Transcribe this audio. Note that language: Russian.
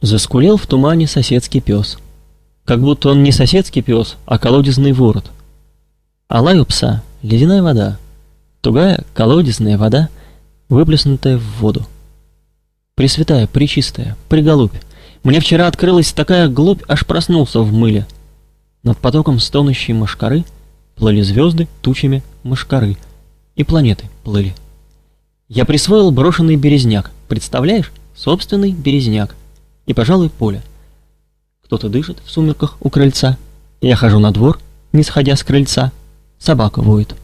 Заскулил в тумане соседский пес. Как будто он не соседский пес, а колодезный ворот. А лай у пса — ледяная вода, тугая колодезная вода, выплеснутая в воду. Пресвятая, пречистая, приголубь, мне вчера открылась такая глубь, аж проснулся в мыле. Над потоком стонущей мошкары плыли звезды тучами мошкары, и планеты плыли. Я присвоил брошенный березняк, представляешь, собственный березняк, и, пожалуй, поле. Кто-то дышит в сумерках у крыльца. Я хожу на двор, не сходя с крыльца. Собака воет.